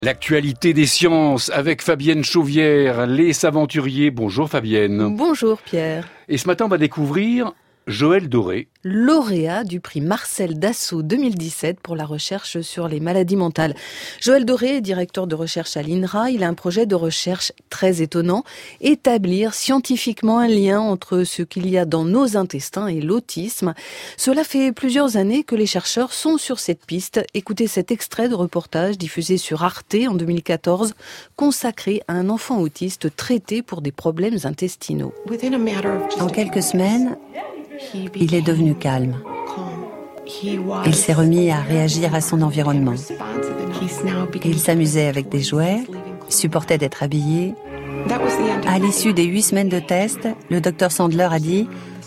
L'actualité des sciences avec Fabienne Chauvière, les aventuriers. Bonjour Fabienne. Bonjour Pierre. Et ce matin, on va découvrir Joël Doré. Lauréat du prix Marcel Dassault 2017 pour la recherche sur les maladies mentales. Joël Doré est directeur de recherche à l'INRA. Il a un projet de recherche très étonnant. Établir scientifiquement un lien entre ce qu'il y a dans nos intestins et l'autisme. Cela fait plusieurs années que les chercheurs sont sur cette piste. Écoutez cet extrait de reportage diffusé sur Arte en 2014, consacré à un enfant autiste traité pour des problèmes intestinaux. En quelques semaines, il est devenu calme. Il s'est remis à réagir à son environnement. Il s'amusait avec des jouets, supportait d'être habillé. À l'issue des 8 semaines de test, le docteur Sandler a dit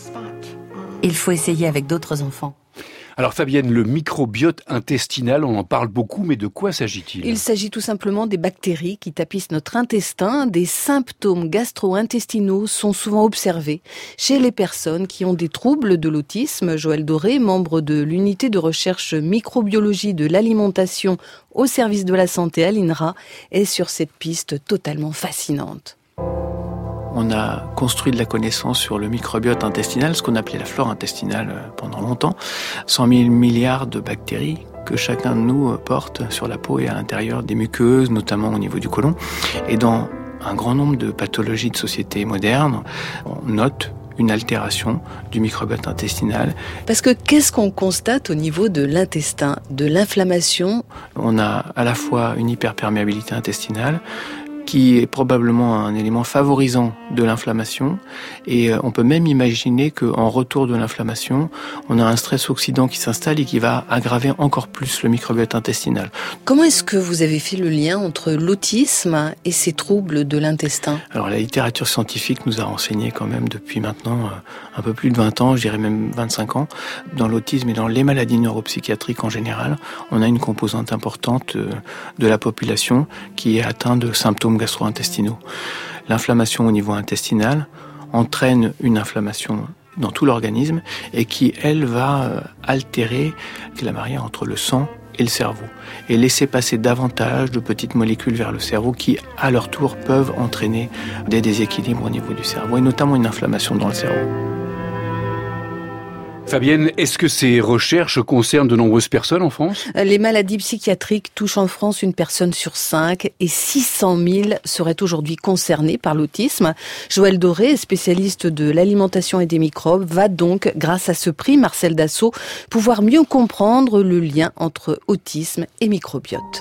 « Il faut essayer avec d'autres enfants ». Alors Fabienne, le microbiote intestinal, on en parle beaucoup, mais de quoi s'agit-il ? Il s'agit tout simplement des bactéries qui tapissent notre intestin. Des symptômes gastro-intestinaux sont souvent observés chez les personnes qui ont des troubles de l'autisme. Joël Doré, membre de l'unité de recherche microbiologie de l'alimentation au service de la santé à l'INRA, est sur cette piste totalement fascinante. On a construit de la connaissance sur le microbiote intestinal, ce qu'on appelait la flore intestinale pendant longtemps. 100 000 milliards de bactéries que chacun de nous porte sur la peau et à l'intérieur des muqueuses, notamment au niveau du côlon. Et dans un grand nombre de pathologies de société moderne, on note une altération du microbiote intestinal. Parce que qu'est-ce qu'on constate au niveau de l'intestin, de l'inflammation ? On a à la fois une hyperperméabilité intestinale, qui est probablement un élément favorisant de l'inflammation. Et on peut même imaginer qu'en retour de l'inflammation, on a un stress oxydant qui s'installe et qui va aggraver encore plus le microbiote intestinal. Comment est-ce que vous avez fait le lien entre l'autisme et ces troubles de l'intestin ? Alors la littérature scientifique nous a renseigné quand même depuis maintenant un peu plus de 20 ans, je dirais même 25 ans. Dans l'autisme et dans les maladies neuropsychiatriques en général, on a une composante importante de la population qui est atteinte de symptômes gastro-intestinaux. L'inflammation au niveau intestinal entraîne une inflammation dans tout l'organisme et qui, elle, va altérer la barrière entre le sang et le cerveau et laisser passer davantage de petites molécules vers le cerveau qui, à leur tour, peuvent entraîner des déséquilibres au niveau du cerveau et notamment une inflammation dans le cerveau. Fabienne, est-ce que ces recherches concernent de nombreuses personnes en France ? Les maladies psychiatriques touchent en France une personne sur 5 et 600 000 seraient aujourd'hui concernés par l'autisme. Joël Doré, spécialiste de l'alimentation et des microbes, va donc, grâce à ce prix Marcel Dassault, pouvoir mieux comprendre le lien entre autisme et microbiote.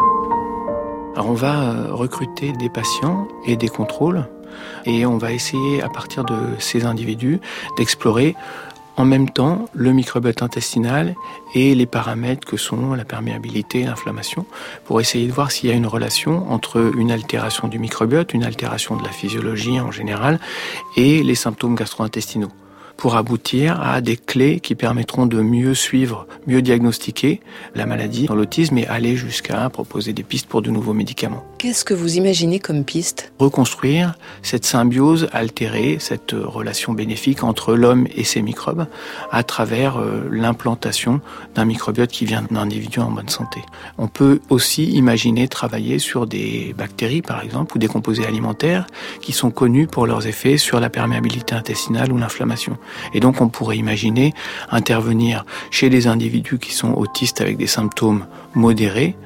Alors on va recruter des patients et des contrôles et on va essayer à partir de ces individus d'explorer en même temps le microbiote intestinal et les paramètres que sont la perméabilité et l'inflammation pour essayer de voir s'il y a une relation entre une altération du microbiote, une altération de la physiologie en général et les symptômes gastro-intestinaux, pour aboutir à des clés qui permettront de mieux suivre, mieux diagnostiquer la maladie dans l'autisme et aller jusqu'à proposer des pistes pour de nouveaux médicaments. Qu'est-ce que vous imaginez comme piste ? Reconstruire cette symbiose altérée, cette relation bénéfique entre l'homme et ses microbes à travers l'implantation d'un microbiote qui vient d'un individu en bonne santé. On peut aussi imaginer travailler sur des bactéries, par exemple, ou des composés alimentaires qui sont connus pour leurs effets sur la perméabilité intestinale ou l'inflammation. Et donc on pourrait imaginer intervenir chez des individus qui sont autistes avec des symptômes modérés,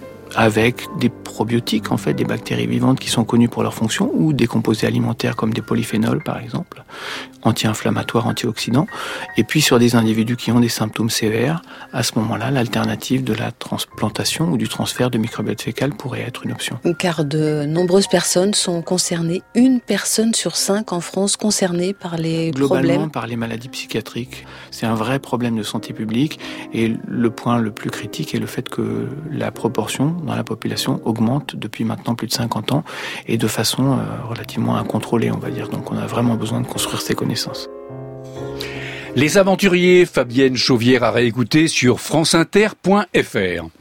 avec des probiotiques, en fait, des bactéries vivantes qui sont connues pour leur fonction, ou des composés alimentaires comme des polyphénols, par exemple, anti-inflammatoires, antioxydants. Et puis sur des individus qui ont des symptômes sévères, à ce moment-là, l'alternative de la transplantation ou du transfert de microbiote fécal pourrait être une option. Car de nombreuses personnes sont concernées, une personne sur 5 en France concernée par les Globalement, par les maladies psychiatriques. C'est un vrai problème de santé publique et le point le plus critique est le fait que la proportion dans la population augmente depuis maintenant plus de 50 ans et de façon relativement incontrôlée, on va dire. Donc on a vraiment besoin de construire ces connaissances. Les aventuriers, Fabienne Chauvière à réécouter sur franceinter.fr.